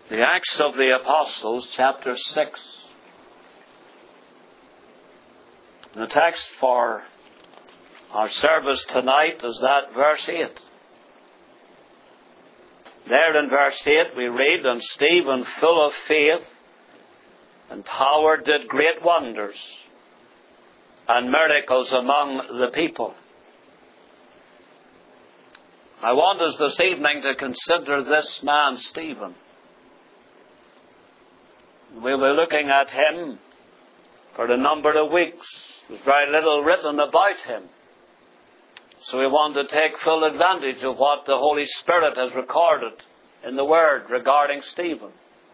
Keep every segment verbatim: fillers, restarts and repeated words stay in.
The Acts of the Apostles, chapter six. The text for our service tonight is that verse eight. There in verse eight we read, "And Stephen, full of faith and power, did great wonders and miracles among the people." I want us this evening to consider this man, Stephen. We'll be looking at him for a number of weeks. There's very little written about him. So we want to take full advantage of what the Holy Spirit has recorded in the Word regarding Stephen.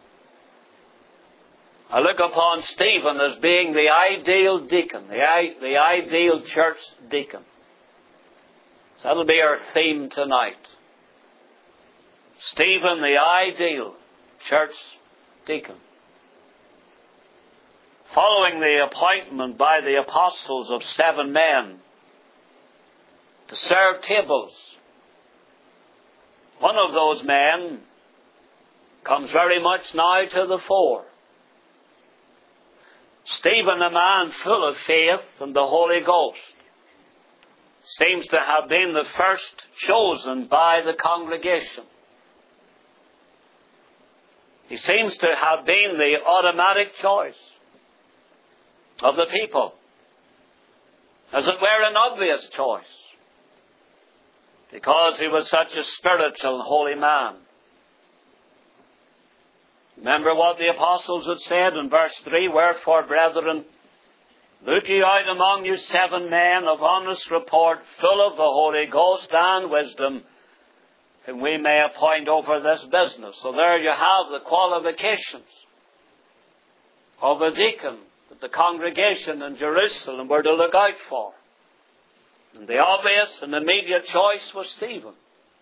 I look upon Stephen as being the ideal deacon, the, the ideal church deacon. So that'll be our theme tonight. Stephen, the ideal church deacon. Following the appointment by the apostles of seven men to serve tables, one of those men comes very much now to the fore. Stephen, a man full of faith and the Holy Ghost, seems to have been the first chosen by the congregation. He seems to have been the automatic choice of the people, as it were an obvious choice, because he was such a spiritual and holy man. Remember what the apostles had said in verse three, "Wherefore, brethren, look ye out among you seven men of honest report, full of the Holy Ghost and wisdom, whom we may appoint over this business." So there you have the qualifications of a deacon that the congregation in Jerusalem were to look out for. And the obvious and immediate choice was Stephen.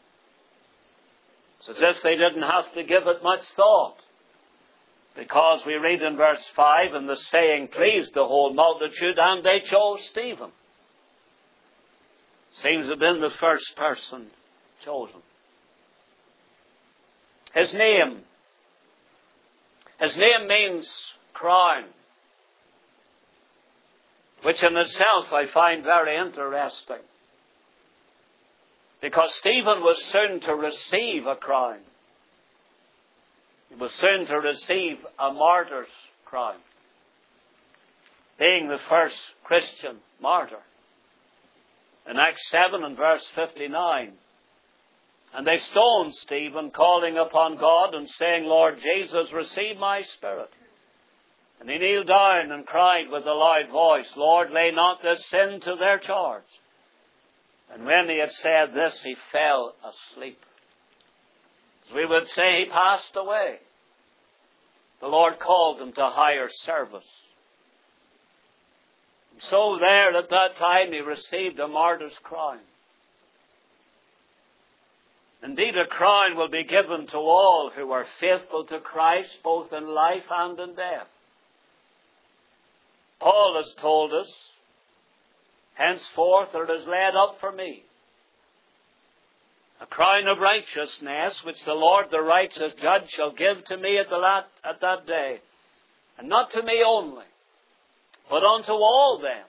It's as if they didn't have to give it much thought, because we read in verse five, "And the saying pleased the whole multitude, and they chose Stephen." Seems to have been the first person chosen. His name. His name means crown, which in itself I find very interesting, because Stephen was soon to receive a crown. He was soon to receive a martyr's crown, being the first Christian martyr. In Acts seven and verse fifty-nine, "And they stoned Stephen, calling upon God and saying, Lord Jesus, receive my spirit. And he kneeled down and cried with a loud voice, Lord, lay not this sin to their charge. And when he had said this, he fell asleep." As we would say, he passed away. The Lord called him to higher service. And so there at that time he received a martyr's crown. Indeed, a crown will be given to all who are faithful to Christ, both in life and in death. Paul has told us, "Henceforth there is laid up for me a crown of righteousness, which the Lord, the righteous judge, shall give to me at, the lat, at that day. And not to me only, but unto all them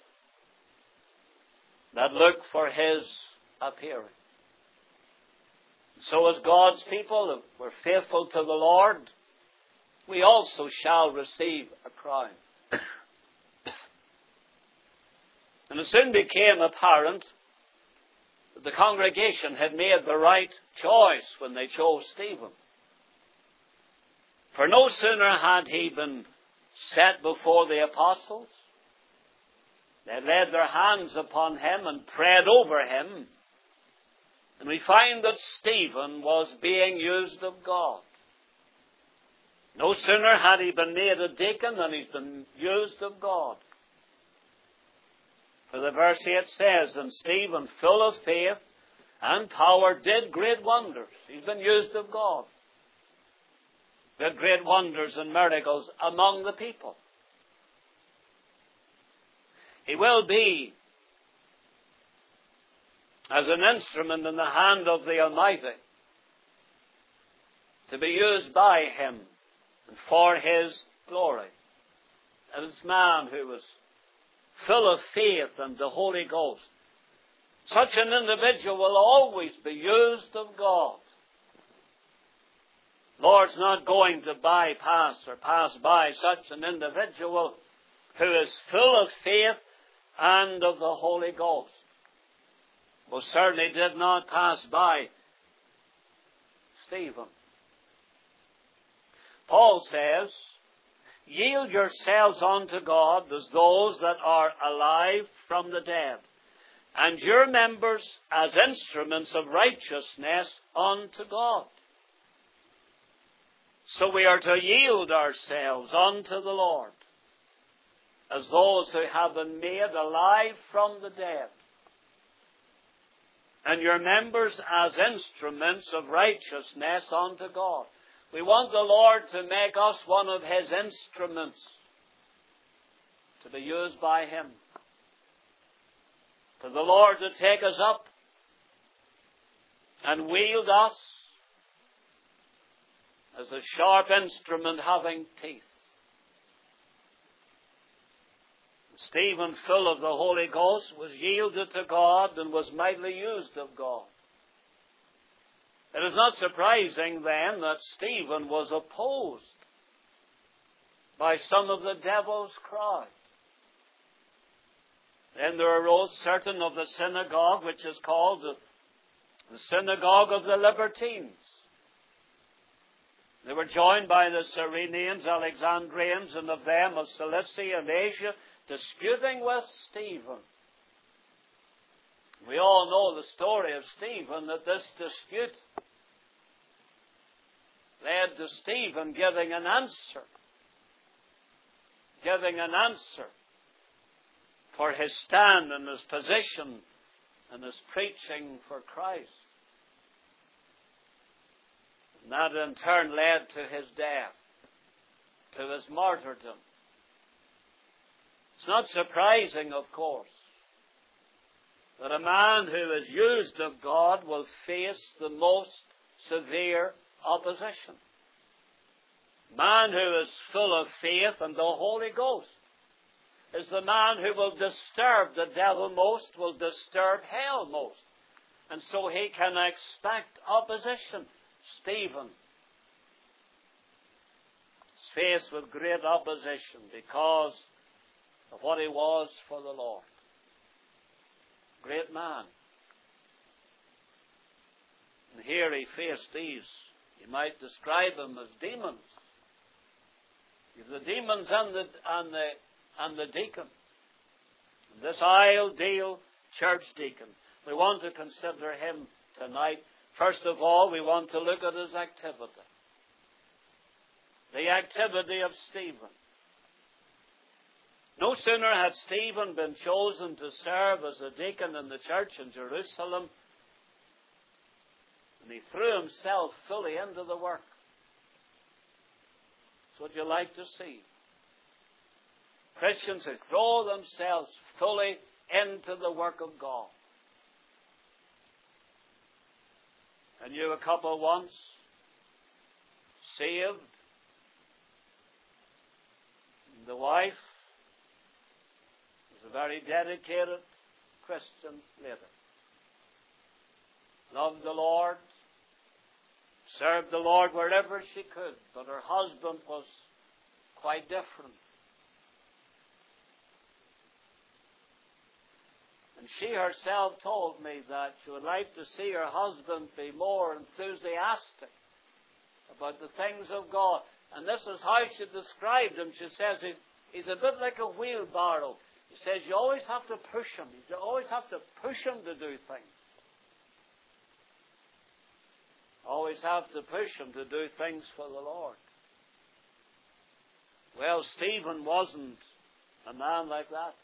that look for his appearing." So as God's people, if we're faithful to the Lord, we also shall receive a crown. And it soon became apparent that the congregation had made the right choice when they chose Stephen. For no sooner had he been set before the apostles, they laid their hands upon him and prayed over him, and we find that Stephen was being used of God. No sooner had he been made a deacon than he's been used of God. For the verse eight says, "And Stephen, full of faith and power, did great wonders." He's been used of God. Did great wonders and miracles among the people. He will be as an instrument in the hand of the Almighty to be used by him and for His glory. And this man who was full of faith and the Holy Ghost. Such an individual will always be used of God. Lord's not going to bypass or pass by such an individual who is full of faith and of the Holy Ghost. Most certainly did not pass by Stephen. Paul says, yield yourselves unto God as those that are alive from the dead, and your members as instruments of righteousness unto God. So we are to yield ourselves unto the Lord as those who have been made alive from the dead, and your members as instruments of righteousness unto God. We want the Lord to make us one of His instruments to be used by Him. For the Lord to take us up and wield us as a sharp instrument having teeth. Stephen, full of the Holy Ghost, was yielded to God and was mightily used of God. It is not surprising then that Stephen was opposed by some of the devil's crowd. Then there arose certain of the synagogue, which is called the, the synagogue of the Libertines. They were joined by the Cyrenians, Alexandrians, and of them of Cilicia and Asia, disputing with Stephen. We all know the story of Stephen, that this dispute led to Stephen giving an answer. Giving an answer for his stand and his position and his preaching for Christ. And that in turn led to his death, to his martyrdom. It's not surprising, of course, that a man who is used of God will face the most severe opposition. Man who is full of faith and the Holy Ghost is the man who will disturb the devil most, will disturb hell most. And so he can expect opposition. Stephen is faced with great opposition because of what he was for the Lord. Great man. And here he faced these, you might describe them as demons. You've the demons and the, and the, and the deacon. And this ideal church deacon, we want to consider him tonight. First of all, we want to look at his activity. The activity of Stephen. No sooner had Stephen been chosen to serve as a deacon in the church in Jerusalem, and he threw himself fully into the work. That's what you like to see. Christians who throw themselves fully into the work of God. I knew a couple once, saved. And the wife was a very dedicated Christian lady. Loved the Lord, served the Lord wherever she could, but her husband was quite different. And she herself told me that she would like to see her husband be more enthusiastic about the things of God. And this is how she described him. She says he's, he's a bit like a wheelbarrow. She says you always have to push him. You always have to push him to do things. Always have to push him to do things for the Lord. Well, Stephen wasn't a man like that.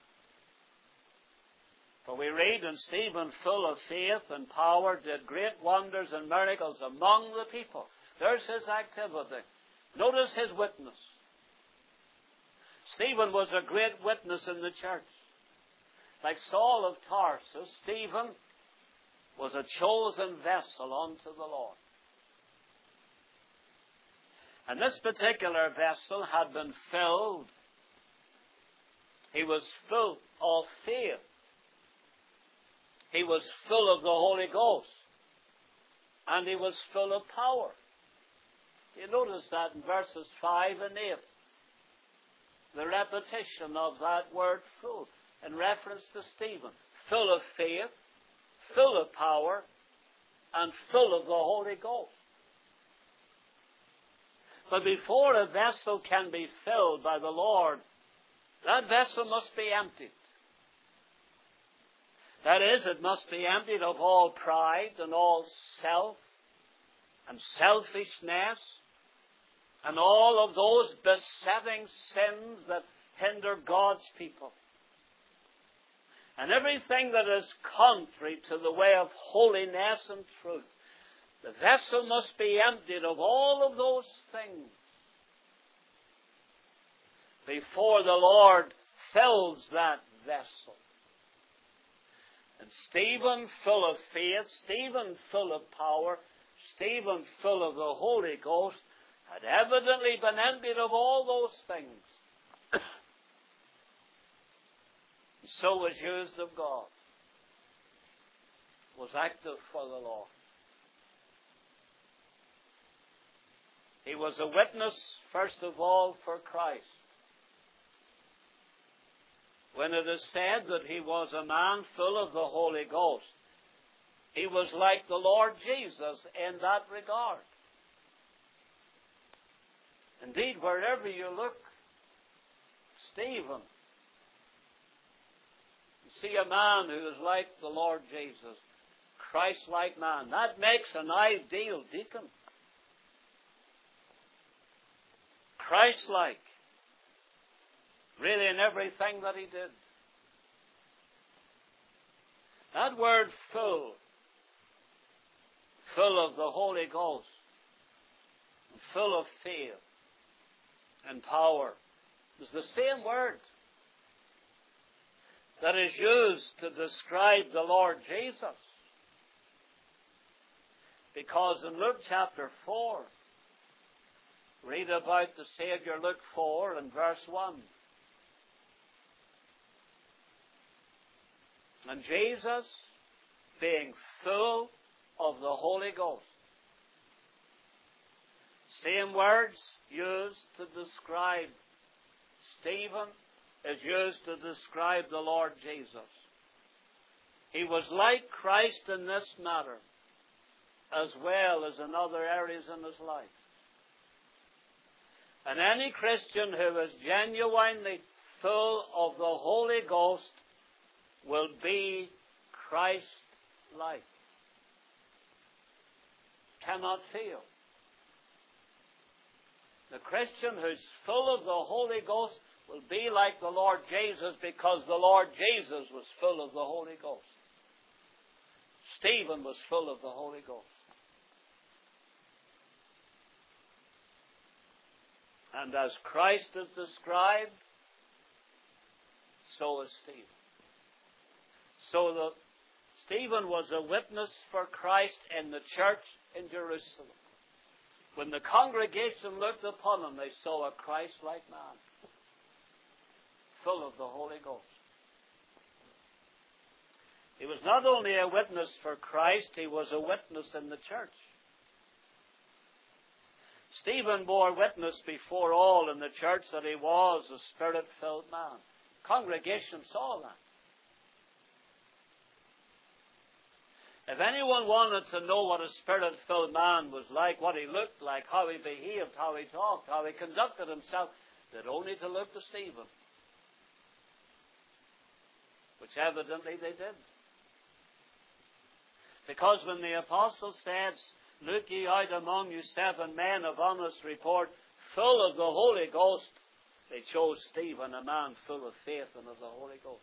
For we read, and Stephen, full of faith and power, did great wonders and miracles among the people. There's his activity. Notice his witness. Stephen was a great witness in the church. Like Saul of Tarsus, Stephen was a chosen vessel unto the Lord. And this particular vessel had been filled. He was full of faith. He was full of the Holy Ghost. And he was full of power. You notice that in verses five and eight. The repetition of that word full in reference to Stephen. Full of faith, full of power, and full of the Holy Ghost. But before a vessel can be filled by the Lord, that vessel must be emptied. That is, it must be emptied of all pride and all self and selfishness and all of those besetting sins that hinder God's people. And everything that is contrary to the way of holiness and truth. The vessel must be emptied of all of those things before the Lord fills that vessel. And Stephen, full of faith, Stephen, full of power, Stephen, full of the Holy Ghost, had evidently been emptied of all those things. So was used of God. Was active for the Lord. He was a witness, first of all, for Christ. When it is said that he was a man full of the Holy Ghost, he was like the Lord Jesus in that regard. Indeed, wherever you look, Stephen, you see a man who is like the Lord Jesus, Christ-like man. That makes an ideal deacon. Christ-like, really in everything that he did. That word full, full of the Holy Ghost, full of faith and power, is the same word that is used to describe the Lord Jesus. Because in Luke chapter four, read about the Savior, Luke four and verse one. And Jesus, being full of the Holy Ghost. Same words used to describe Stephen is used to describe the Lord Jesus. He was like Christ in this matter, as well as in other areas in his life. And any Christian who is genuinely full of the Holy Ghost will be Christ-like. Cannot fail. The Christian who's full of the Holy Ghost will be like the Lord Jesus, because the Lord Jesus was full of the Holy Ghost. Stephen was full of the Holy Ghost. And as Christ is described, so is Stephen. So that Stephen was a witness for Christ in the church in Jerusalem. When the congregation looked upon him, they saw a Christ-like man, full of the Holy Ghost. He was not only a witness for Christ, he was a witness in the church. Stephen bore witness before all in the church that he was a Spirit-filled man. Congregation saw that. If anyone wanted to know what a Spirit-filled man was like, what he looked like, how he behaved, how he talked, how he conducted himself, they'd only to look to Stephen. Which evidently they did. Because when the apostle said, "Look ye out among you seven men of honest report, full of the Holy Ghost," they chose Stephen, a man full of faith and of the Holy Ghost.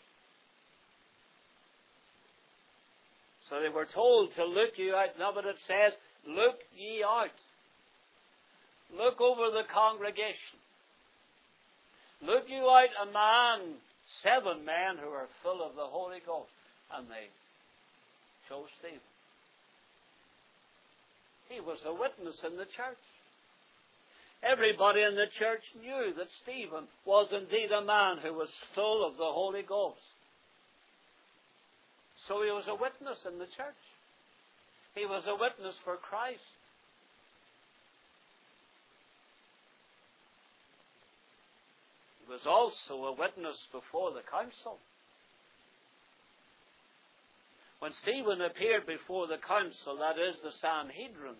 So they were told to look ye out. Now, but it says, look ye out. Look over the congregation. Look ye out a man, seven men who are full of the Holy Ghost. And they chose Stephen. He was a witness in the church. Everybody in the church knew that Stephen was indeed a man who was full of the Holy Ghost. So he was a witness in the church. He was a witness for Christ. He was also a witness before the council. When Stephen appeared before the council, that is the Sanhedrin,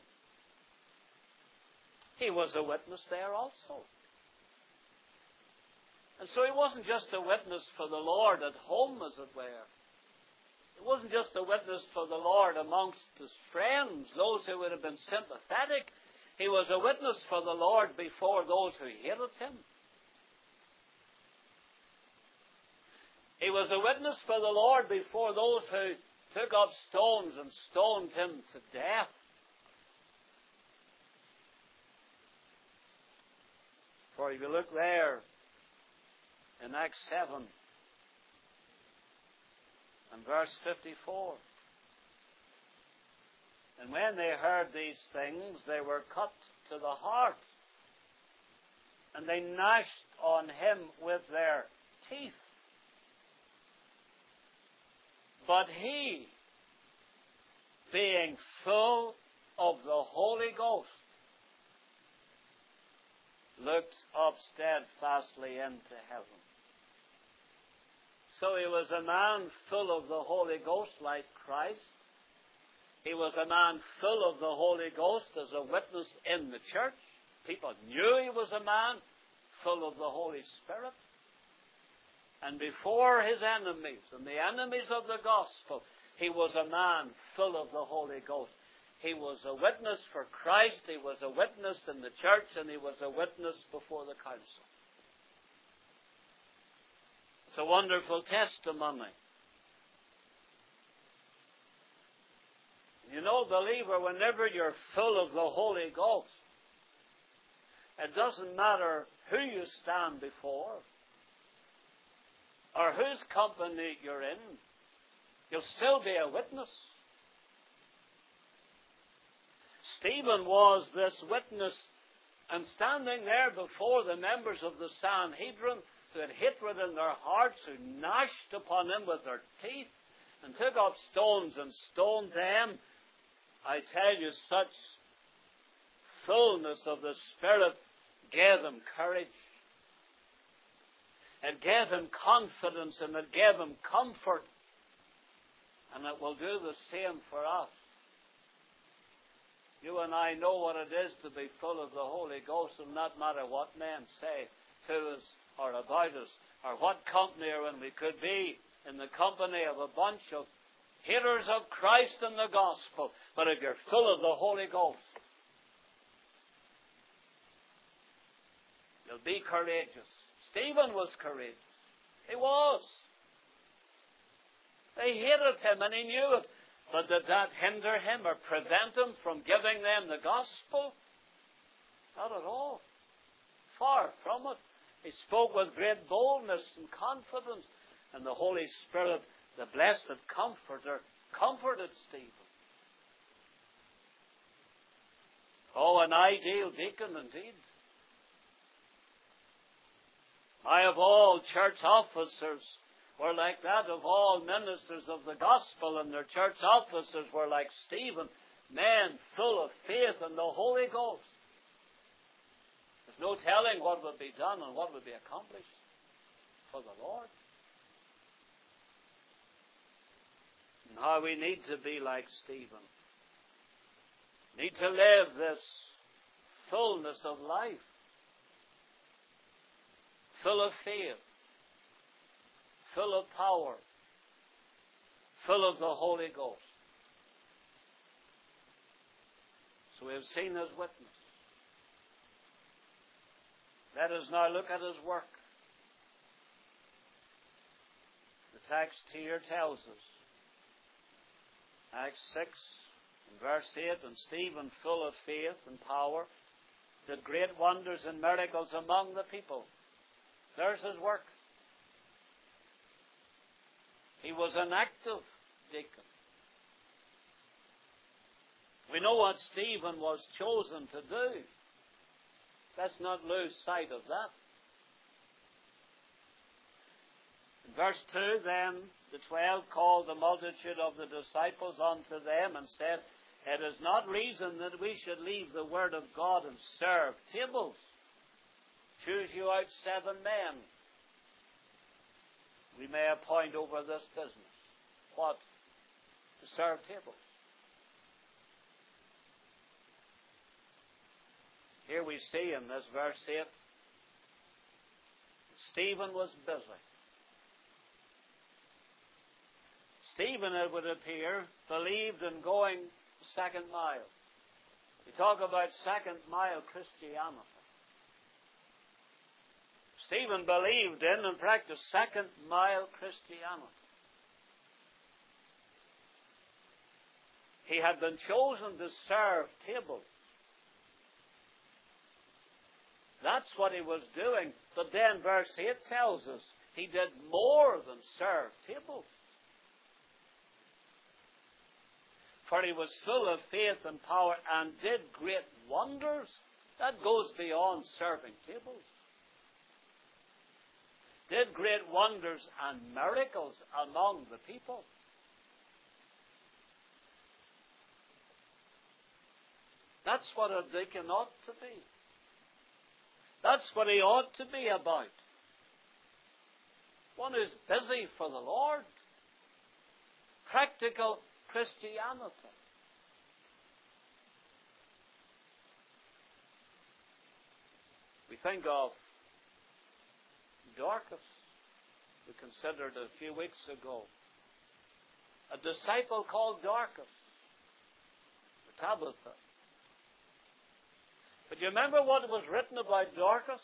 he was a witness there also. And so he wasn't just a witness for the Lord at home, as it were. It wasn't just a witness for the Lord amongst his friends, those who would have been sympathetic. He was a witness for the Lord before those who hated him. He was a witness for the Lord before those who took up stones and stoned him to death. For if you look there in Acts seven and verse fifty-four. And when they heard these things, they were cut to the heart, and they gnashed on him with their teeth. But he, being full of the Holy Ghost, looked up steadfastly into heaven. So he was a man full of the Holy Ghost like Christ. He was a man full of the Holy Ghost as a witness in the church. People knew he was a man full of the Holy Spirit. And before his enemies and the enemies of the gospel, he was a man full of the Holy Ghost. He was a witness for Christ, he was a witness in the church, and he was a witness before the council. It's a wonderful testimony. You know, believer, whenever you're full of the Holy Ghost, it doesn't matter who you stand before or whose company you're in, you'll still be a witness. Stephen was this witness, and standing there before the members of the Sanhedrin who had hatred in their hearts, who gnashed upon him with their teeth and took up stones and stoned them, I tell you, such fullness of the Spirit gave them courage. It gave him confidence, and it gave him comfort. And it will do the same for us. You and I know what it is to be full of the Holy Ghost, and not matter what men say to us or about us, or what company or when we could be in the company of a bunch of haters of Christ and the gospel. But if you're full of the Holy Ghost, you'll be courageous. Stephen was courageous. He was. They hated him and he knew it. But did that hinder him or prevent him from giving them the gospel? Not at all. Far from it. He spoke with great boldness and confidence. And the Holy Spirit, the blessed Comforter, comforted Stephen. Oh, an ideal deacon indeed. I, of all church officers, were like that of all ministers of the gospel, and their church officers were like Stephen, men full of faith in the Holy Ghost. There's no telling what would be done and what would be accomplished for the Lord. And how we need to be like Stephen. Need to live this fullness of life. Full of faith, full of power, full of the Holy Ghost. So we have seen his witness. Let us now look at his work. The text here tells us, Acts six, and verse eight, and Stephen, full of faith and power, did great wonders and miracles among the people. There's his work. He was an active deacon. We know what Stephen was chosen to do. Let's not lose sight of that. In verse two, then the twelve called the multitude of the disciples unto them and said, It is not reason that we should leave the word of God and serve tables. Choose you out seven men. We may appoint over this business. What? To serve tables. Here we see in this verse eight, Stephen was busy. Stephen, it would appear, believed in going the second mile. We talk about second mile Christianity. Stephen believed in and practiced second mile Christianity. He had been chosen to serve tables. That's what he was doing. But then verse eight tells us he did more than serve tables. For he was full of faith and power and did great wonders. That goes beyond serving tables. Did great wonders and miracles among the people. That's what a deacon ought to be. That's what he ought to be about. One who's busy for the Lord. Practical Christianity. We think of Dorcas, we considered a few weeks ago. A disciple called Dorcas, Tabitha. But you remember what was written about Dorcas?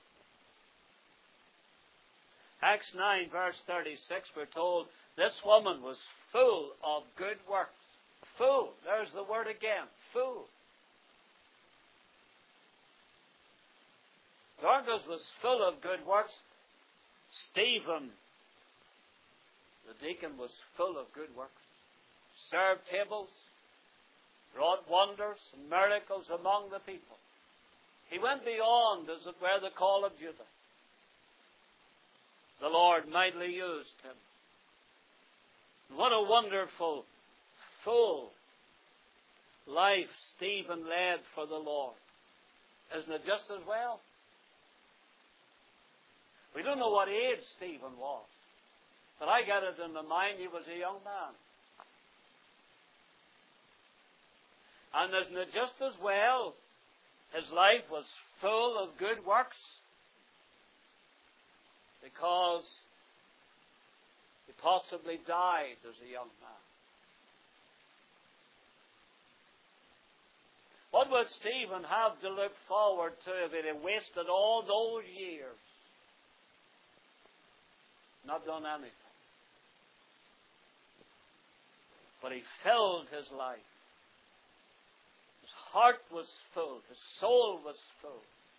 Acts nine, verse thirty-six, we're told, this woman was full of good works. Full. There's the word again. Full. Dorcas was full of good works. Stephen, the deacon, was full of good works. Served tables. Wrought wonders and miracles among the people. He went beyond, as it were, the call of Judah. The Lord mightily used him. What a wonderful, full life Stephen led for the Lord. Isn't it just as well? We don't know what age Stephen was, but I get it in my mind he was a young man. And isn't it just as well his life was full of good works? Because he possibly died as a young man. What would Stephen have to look forward to if he had wasted all those years? Not done anything. But he filled his life. His heart was full. His soul was full.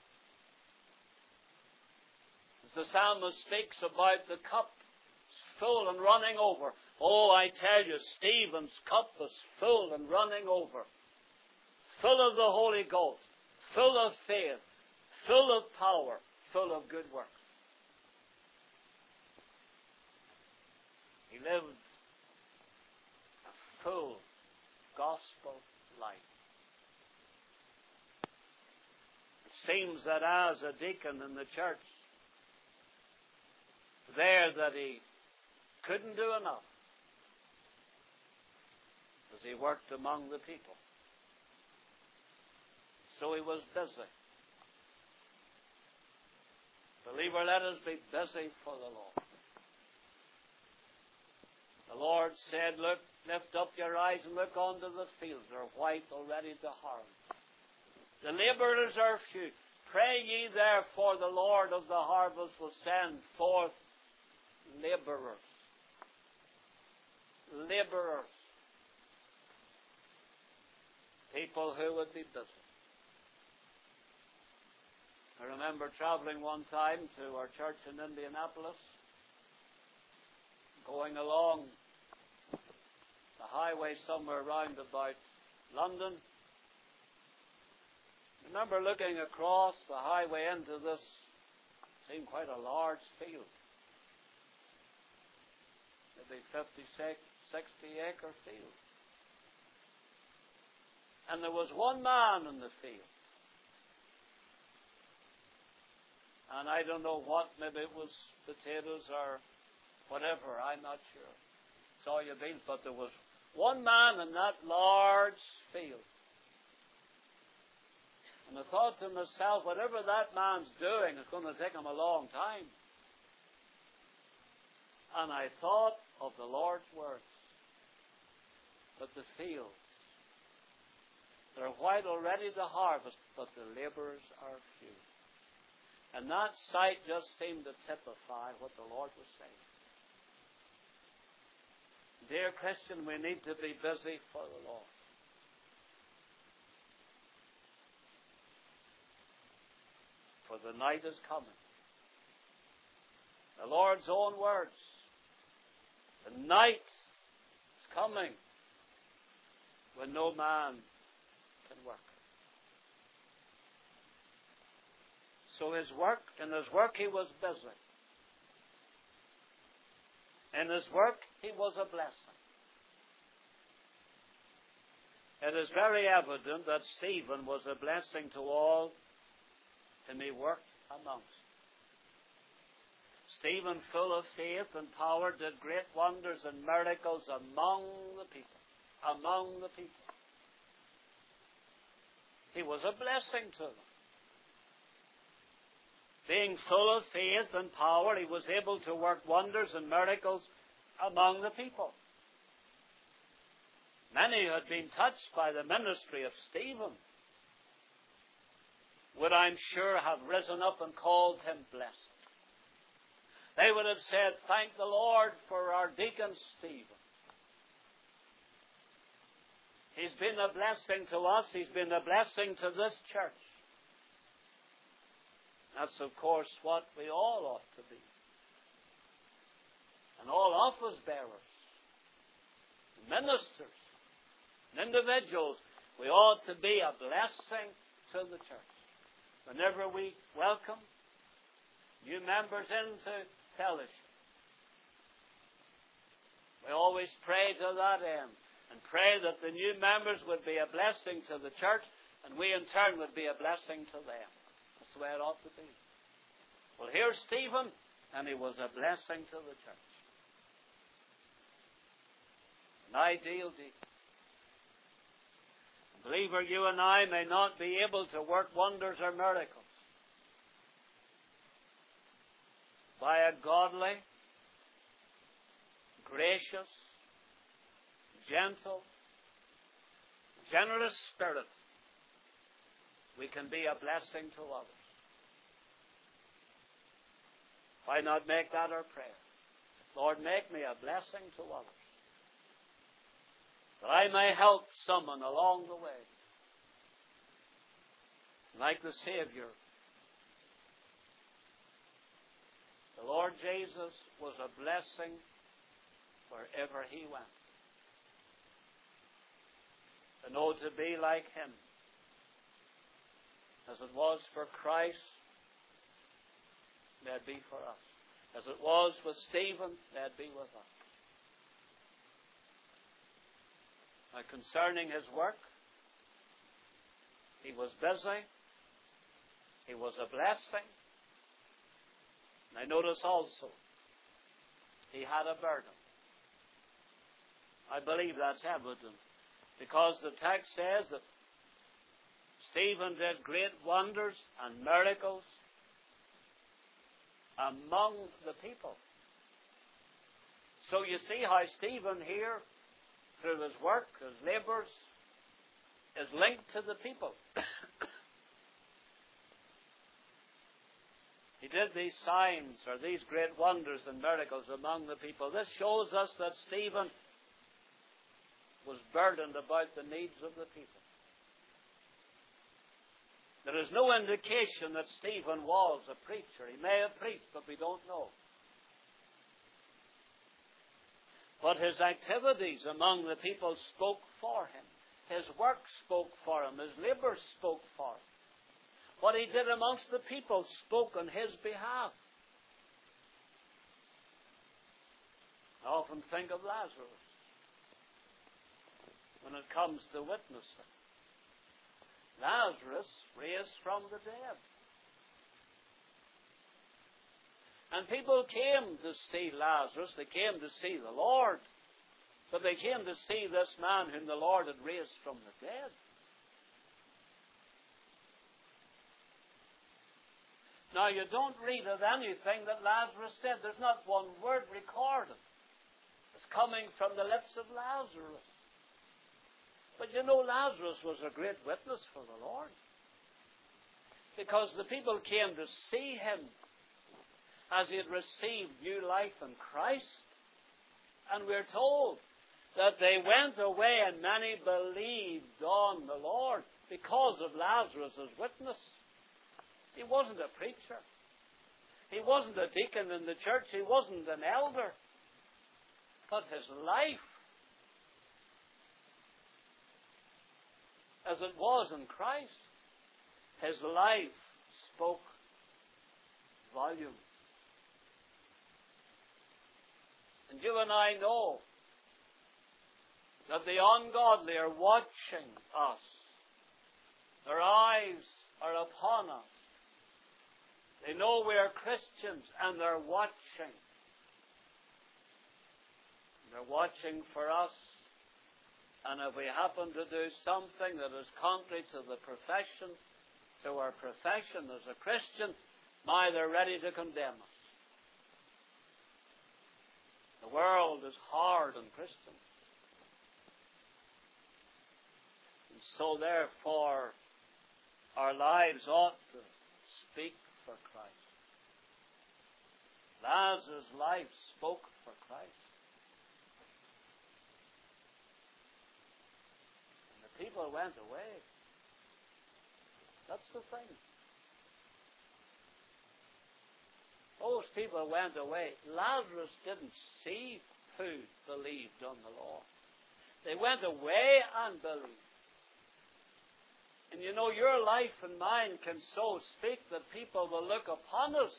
As the psalmist speaks about the cup full and running over. Oh, I tell you, Stephen's cup was full and running over. Full of the Holy Ghost. Full of faith. Full of power. Full of good works. He lived a full gospel life. It seems that as a deacon in the church, there that he couldn't do enough as he worked among the people. So he was busy. Believer, let us be busy for the Lord. The Lord said, look, lift up your eyes and look unto the fields. They're white already to harvest. The laborers are few. Pray ye therefore the Lord of the harvest will send forth laborers. Laborers. People who would be busy. I remember traveling one time to our church in Indianapolis, going along the highway somewhere round about London. I remember looking across the highway into this, seemed quite a large field. Maybe fifty, sixty acre field. And there was one man in the field. And I don't know what, maybe it was potatoes or whatever, I'm not sure. Soya beans, but there was one man in that large field. And I thought to myself, whatever that man's doing is going to take him a long time. And I thought of the Lord's words. But the fields, they're white already to harvest, but the laborers are few. And that sight just seemed to typify what the Lord was saying. Dear Christian, we need to be busy for the Lord. For the night is coming. The Lord's own words. The night is coming when no man can work. So his work, in his work he was busy. In his work he was a blessing. It is very evident that Stephen was a blessing to all whom he worked amongst. Stephen, full of faith and power, did great wonders and miracles among the people. Among the people. He was a blessing to them. Being full of faith and power, he was able to work wonders and miracles among the people. Many who had been touched by the ministry of Stephen would, I'm sure, have risen up and called him blessed. They would have said, thank the Lord for our deacon Stephen. He's been a blessing to us. He's been a blessing to this church. That's, of course, what we all ought to be. And all office bearers, ministers, and individuals, we ought to be a blessing to the church. Whenever we welcome new members into fellowship, we always pray to that end and pray that the new members would be a blessing to the church and we in turn would be a blessing to them. That's the way it ought to be. Well, here's Stephen, and he was a blessing to the church. An ideal deacon. Believer, you and I may not be able to work wonders or miracles. By a godly, gracious, gentle, generous spirit, we can be a blessing to others. Why not make that our prayer? Lord, make me a blessing to others, that I may help someone along the way. Like the Savior, the Lord Jesus was a blessing wherever he went. To know to be like him, as it was for Christ, may it be for us. As it was with Stephen, may it be with us. Now, concerning his work, he was busy. He was a blessing. And I notice also, he had a burden. I believe that's evident, because the text says that Stephen did great wonders and miracles among the people. So you see how Stephen here, through his work, his labours, is linked to the people. He did these signs or these great wonders and miracles among the people. This shows us that Stephen was burdened about the needs of the people. There is no indication that Stephen was a preacher. He may have preached, but we don't know. But his activities among the people spoke for him. His work spoke for him. His labour spoke for him. What he did amongst the people spoke on his behalf. I often think of Lazarus when it comes to witnessing. Lazarus raised from the dead. And people came to see Lazarus. They came to see the Lord. But they came to see this man whom the Lord had raised from the dead. Now, you don't read of anything that Lazarus said. There's not one word recorded. It's coming from the lips of Lazarus. But you know, Lazarus was a great witness for the Lord. Because the people came to see him as he had received new life in Christ. And we're told that they went away and many believed on the Lord because of Lazarus' witness. He wasn't a preacher. He wasn't a deacon in the church. He wasn't an elder. But his life, as it was in Christ, his life spoke volumes. And you and I know that the ungodly are watching us. Their eyes are upon us. They know we are Christians and they're watching. They're watching for us. And if we happen to do something that is contrary to the profession, to our profession as a Christian, my, they're ready to condemn us. The world is hard on Christians. And so therefore, our lives ought to speak for Christ. Lazarus' life spoke for Christ. And the people went away. That's the thing. Those people went away. Lazarus didn't see who believed on the Lord. They went away and believed. And you know, your life and mine can so speak that people will look upon us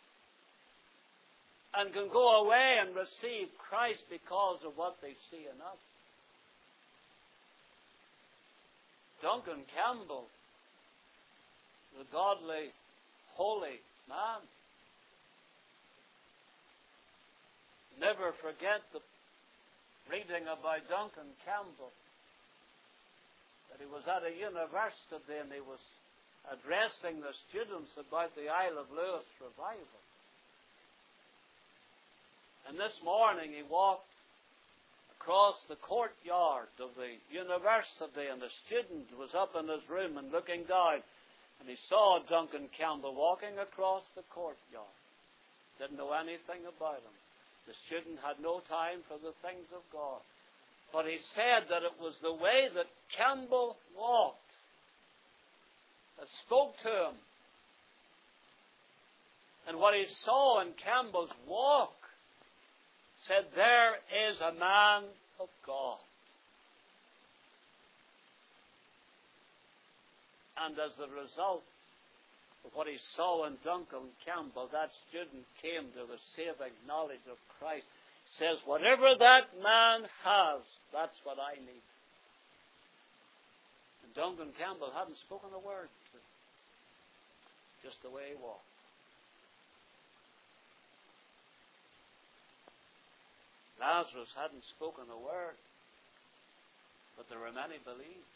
and can go away and receive Christ because of what they see in us. Duncan Campbell, the godly, holy man. Never forget the reading about Duncan Campbell. That he was at a university and he was addressing the students about the Isle of Lewis revival. And this morning he walked across the courtyard of the university and a student was up in his room and looking down and he saw Duncan Campbell walking across the courtyard. Didn't know anything about him. The student had no time for the things of God. But he said that it was the way that Campbell walked that spoke to him. And what he saw in Campbell's walk said, there is a man of God. And as a result of what he saw in Duncan Campbell, that student came to the saving knowledge of Christ. Says, whatever that man has, that's what I need. And Duncan Campbell hadn't spoken a word to him. Just the way he walked. Lazarus hadn't spoken a word, but there were many believed.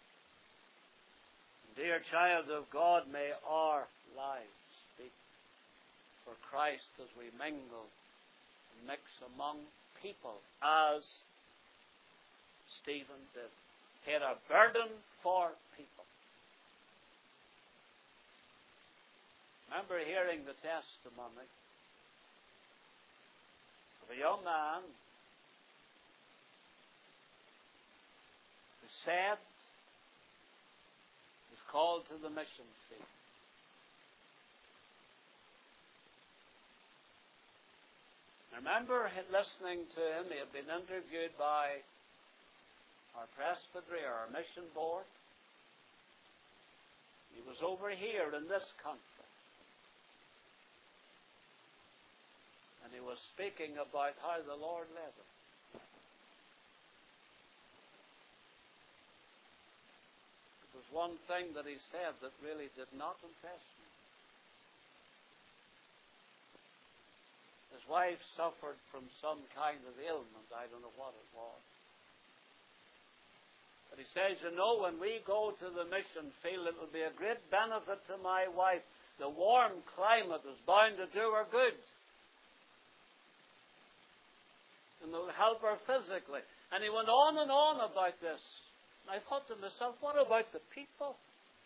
And dear child of God, may our lives speak for Christ as we mingle and mix among people as Stephen did. He had a burden for people. Remember hearing the testimony of a young man who said he was called to the mission field. I remember listening to him. He had been interviewed by our presbytery or our mission board. He was over here in this country. And he was speaking about how the Lord led him. There was one thing that he said that really did not impress me. His wife suffered from some kind of ailment. I don't know what it was. But he says, you know, when we go to the mission field, it will be a great benefit to my wife. The warm climate is bound to do her good. And it will help her physically. And he went on and on about this. And I thought to myself, what about the people?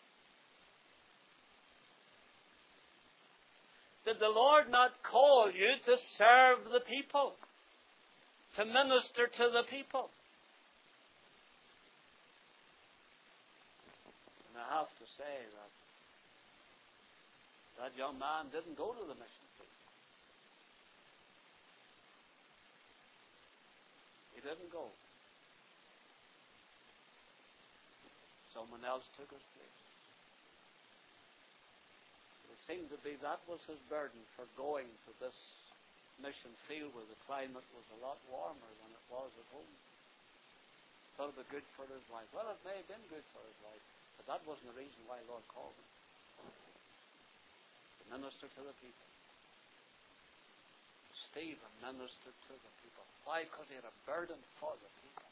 Did the Lord not call you to serve the people? To minister to the people? And I have to say that that young man didn't go to the mission field. He didn't go. Someone else took his place. It seemed to be that was his burden for going to this mission field where the climate was a lot warmer than it was at home. Thought it would be good for his wife. Well, it may have been good for his wife, but that wasn't the reason why the Lord called him. To minister to the people. Stephen ministered to the people. Why? Because he had a burden for the people.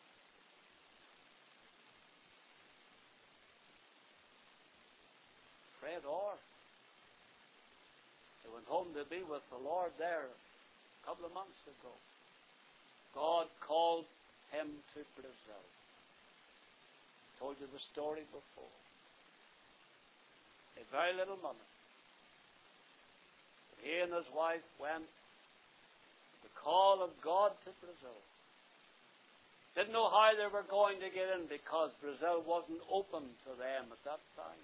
Fred Orr. He went home to be with the Lord there a couple of months ago. God called him to Brazil. I told you the story before. He had very little money. But he and his wife went with the call of God to Brazil. Didn't know how they were going to get in because Brazil wasn't open to them at that time.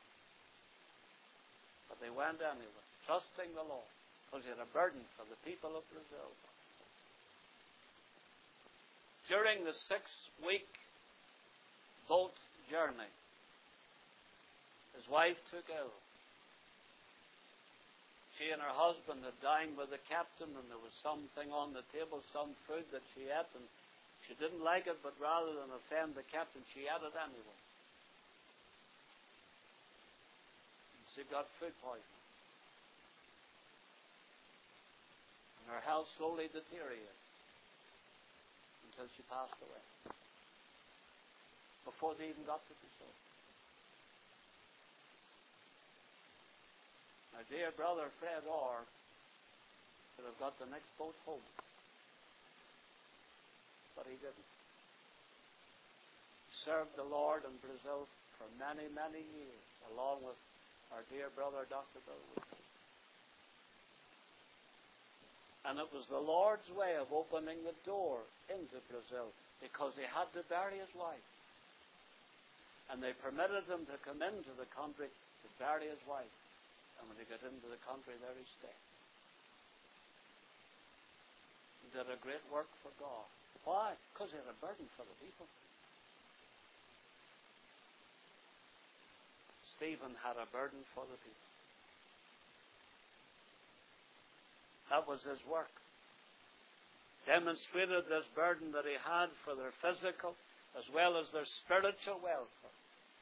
But they went anyway, trusting the Lord, because he had a burden for the people of Brazil. During the six-week boat journey, his wife took ill. She and her husband had dined with the captain, and there was something on the table, some food that she ate, and she didn't like it, but rather than offend the captain, she ate it anyway. She got food poisoning. And her health slowly deteriorated until she passed away. Before they even got to Brazil. My dear brother Fred Orr could have got the next boat home. But he didn't. He served the Lord in Brazil for many, many years, along with our dear brother, Doctor Bill Weekly. And it was the Lord's way of opening the door into Brazil because he had to bury his wife. And they permitted him to come into the country to bury his wife. And when he got into the country, there he stayed. He did a great work for God. Why? Because he had a burden for the people. Stephen had a burden for the people. That was his work. Demonstrated this burden that he had for their physical as well as their spiritual welfare.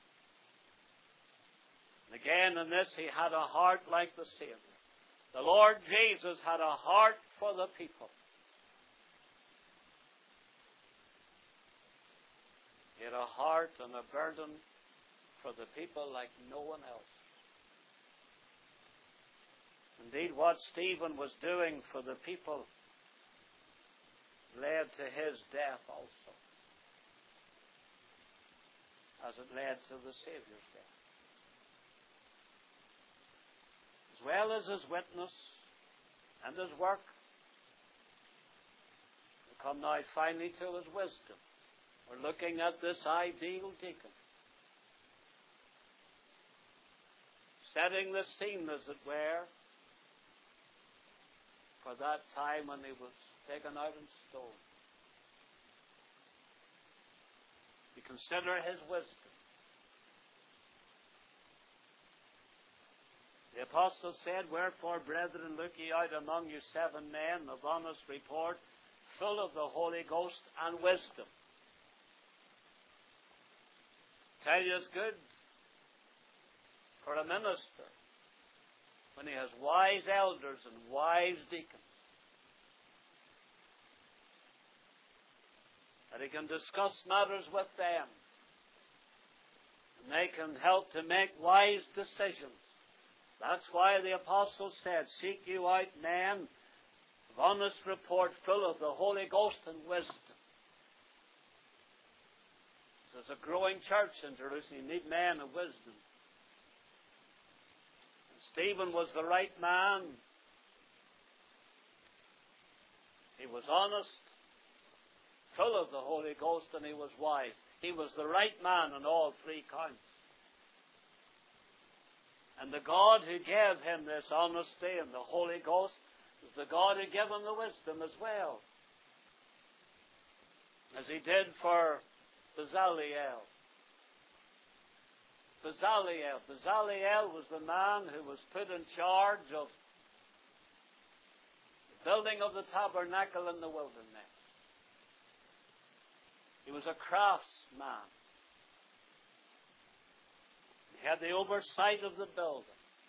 And again in this he had a heart like the Savior. The Lord Jesus had a heart for the people. He had a heart and a burden for the people like no one else. Indeed, what Stephen was doing for the people led to his death also, as it led to the Savior's death. As well as his witness and his work, we come now finally to his wisdom. We're looking at this ideal deacon. Setting the scene, as it were, for that time when he was taken out in stone. We consider his wisdom. The apostle said, Wherefore, brethren, look ye out among you seven men of honest report, full of the Holy Ghost and wisdom. Tell you it's good for a minister when he has wise elders and wise deacons, that he can discuss matters with them, and they can help to make wise decisions. That's why the apostle said, Seek you out men of honest report, full of the Holy Ghost and wisdom. There's a growing church in Jerusalem. You need men of wisdom. And Stephen was the right man. He was honest, full of the Holy Ghost, and he was wise. He was the right man on all three counts. And the God who gave him this honesty and the Holy Ghost is the God who gave him the wisdom as well, as he did for Bezaleel. Bezaleel. Bezaleel was the man who was put in charge of the building of the tabernacle in the wilderness. He was a craftsman. He had the oversight of the building.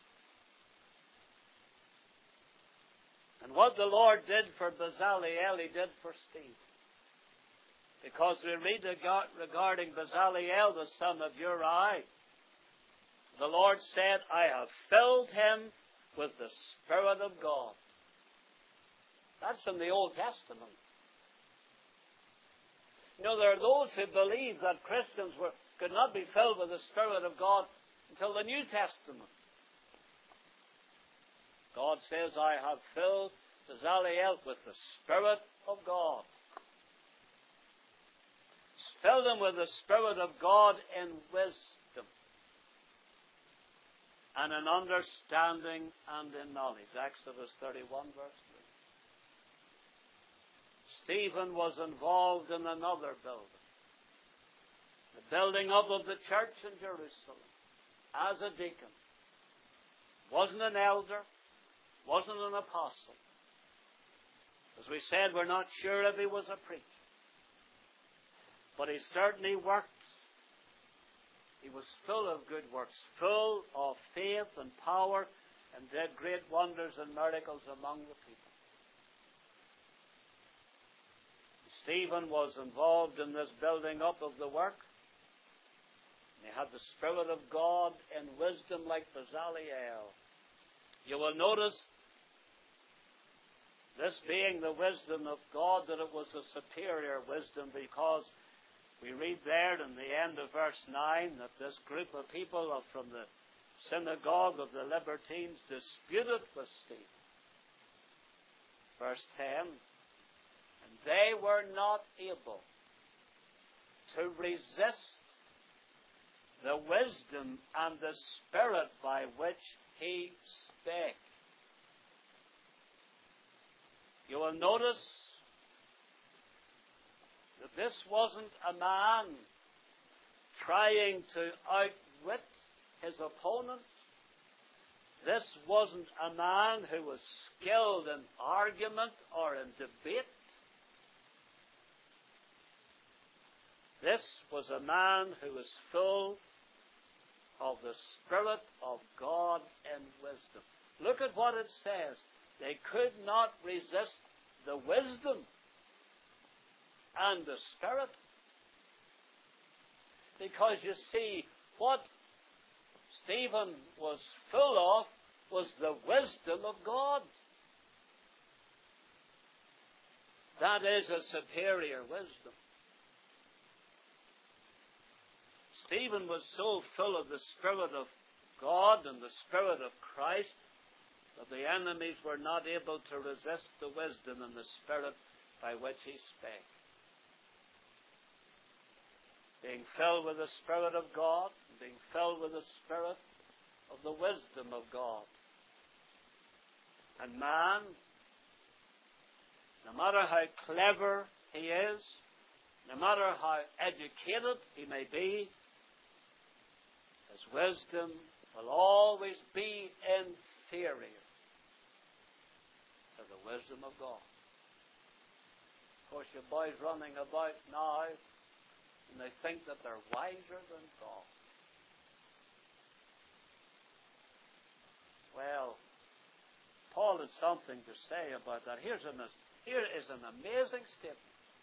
And what the Lord did for Bezaleel, he did for Stephen. Because we read regarding Bezaleel, the son of Uri, the Lord said, I have filled him with the Spirit of God. That's in the Old Testament. You know, there are those who believe that Christians were, could not be filled with the Spirit of God until the New Testament. God says, I have filled Bezaleel with the Spirit of God. Filled him with the Spirit of God in wisdom and in understanding and in knowledge. Exodus thirty-one, verse three. Stephen was involved in another building. The building up of the church in Jerusalem as a deacon. Wasn't an elder, wasn't an apostle. As we said, we're not sure if he was a preacher. But he certainly worked. He was full of good works, full of faith and power, and did great wonders and miracles among the people. Stephen was involved in this building up of the work. He had the Spirit of God in wisdom like Bezaleel. You will notice, this being the wisdom of God, that it was a superior wisdom, because we read there in the end of verse nine that this group of people from the synagogue of the Libertines disputed with Stephen. Verse ten, and they were not able to resist the wisdom and the Spirit by which he spake. You will notice that this wasn't a man trying to outwit his opponent. This wasn't a man who was skilled in argument or in debate. This was a man who was full of the Spirit of God and wisdom. Look at what it says. They could not resist the wisdom and the Spirit. Because you see, what Stephen was full of was the wisdom of God. That is a superior wisdom. Stephen was so full of the Spirit of God and the Spirit of Christ that the enemies were not able to resist the wisdom and the Spirit by which he spake. Being filled with the Spirit of God, being filled with the Spirit of the wisdom of God. And man, no matter how clever he is, no matter how educated he may be, his wisdom will always be inferior to the wisdom of God. Of course, your boys running about now, and they think that they're wiser than God. Well, Paul had something to say about that. Here's an, here is an amazing statement.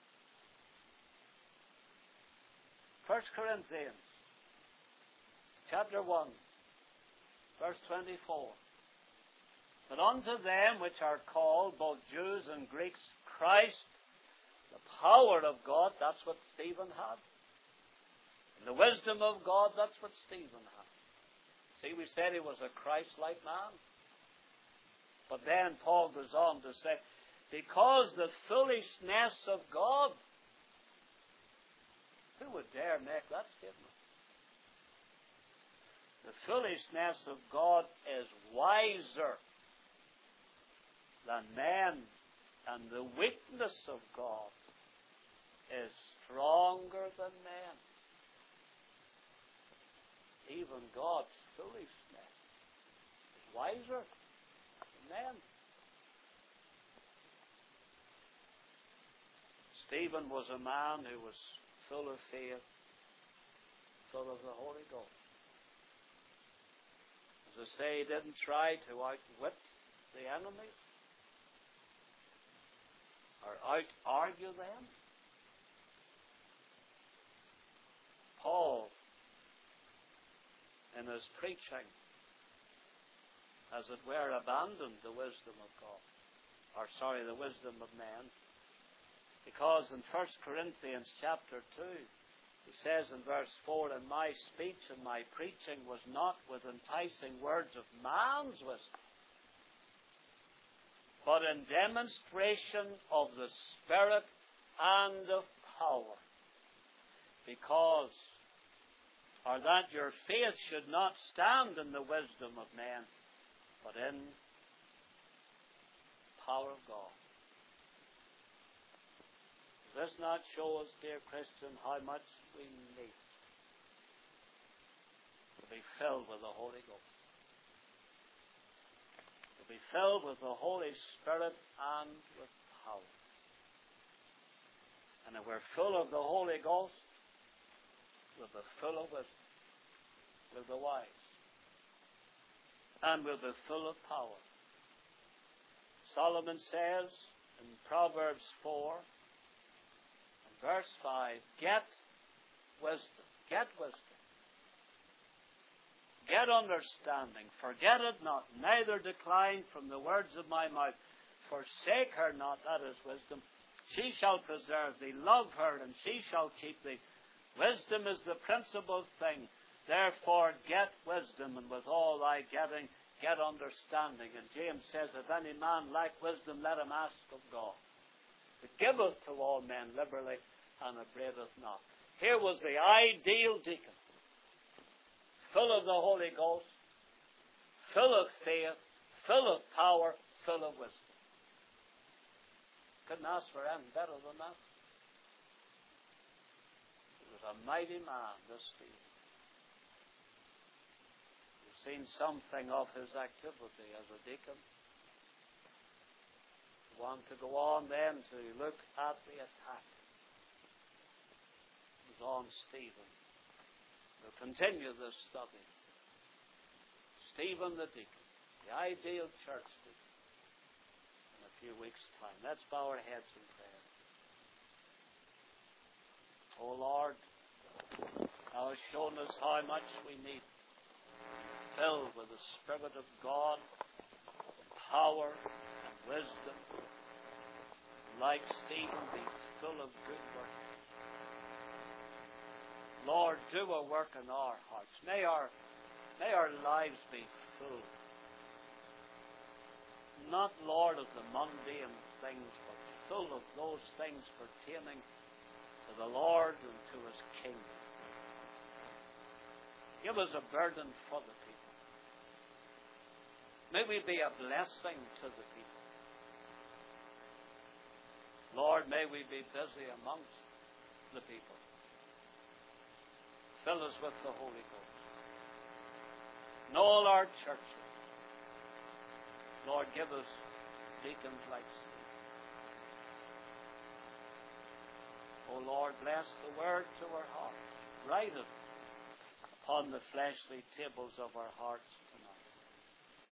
First Corinthians, chapter one, verse twenty-four. But unto them which are called, both Jews and Greeks, Christ, the power of God, that's what Stephen had. And the wisdom of God, that's what Stephen had. See, we said he was a Christ-like man. But then Paul goes on to say, because the foolishness of God. Who would dare make that statement? The foolishness of God is wiser than men, and the weakness of God is stronger than men. Even God's foolishness is wiser than men. Stephen was a man who was full of faith, full of the Holy Ghost. As I say, he didn't try to outwit the enemies or out-argue them. Paul, in his preaching, as it were, abandoned the wisdom of God, or sorry, the wisdom of men, because in First Corinthians chapter two, he says in verse four, and my speech and my preaching was not with enticing words of man's wisdom, but in demonstration of the Spirit and of power, because, or that your faith should not stand in the wisdom of men, but in power of God. Does this not show us, dear Christian, how much we need to be filled with the Holy Ghost? To be filled with the Holy Spirit and with power. And if we're full of the Holy Ghost, we'll be full of wisdom. We'll be wise. And we'll be full of power. Solomon says in Proverbs four, verse five, get wisdom. Get wisdom. Get understanding. Forget it not, neither decline from the words of my mouth. Forsake her not, that is wisdom. She shall preserve thee. Love her, and she shall keep thee. Wisdom is the principal thing. Therefore get wisdom, and with all thy getting, get understanding. And James says, if any man lack wisdom, let him ask of God. It giveth to all men liberally, and upbraideth not. Here was the ideal deacon, full of the Holy Ghost, full of faith, full of power, full of wisdom. Couldn't ask for anything better than that. He was a mighty man, this Stephen. You've seen something of his activity as a deacon. Want to go on then to look at the attack. It was on Stephen. We'll continue this study. Stephen the deacon, the ideal church deacon, in a few weeks' time. Let's bow our heads in prayer. Oh Lord, thou hast shown us how much we need, filled with the Spirit of God, power and wisdom, like Stephen, be full of good work. Lord, do a work in our hearts. May our, may our lives be full, not, Lord, of the mundane things, but full of those things pertaining to the Lord and to His kingdom. Give us a burden for the people. May we be a blessing to the people. Lord, may we be busy amongst the people. Fill us with the Holy Ghost. in all our churches. Lord, give us deacons like Steve. O Lord, bless the word to our hearts. Write it upon the fleshly tables of our hearts tonight.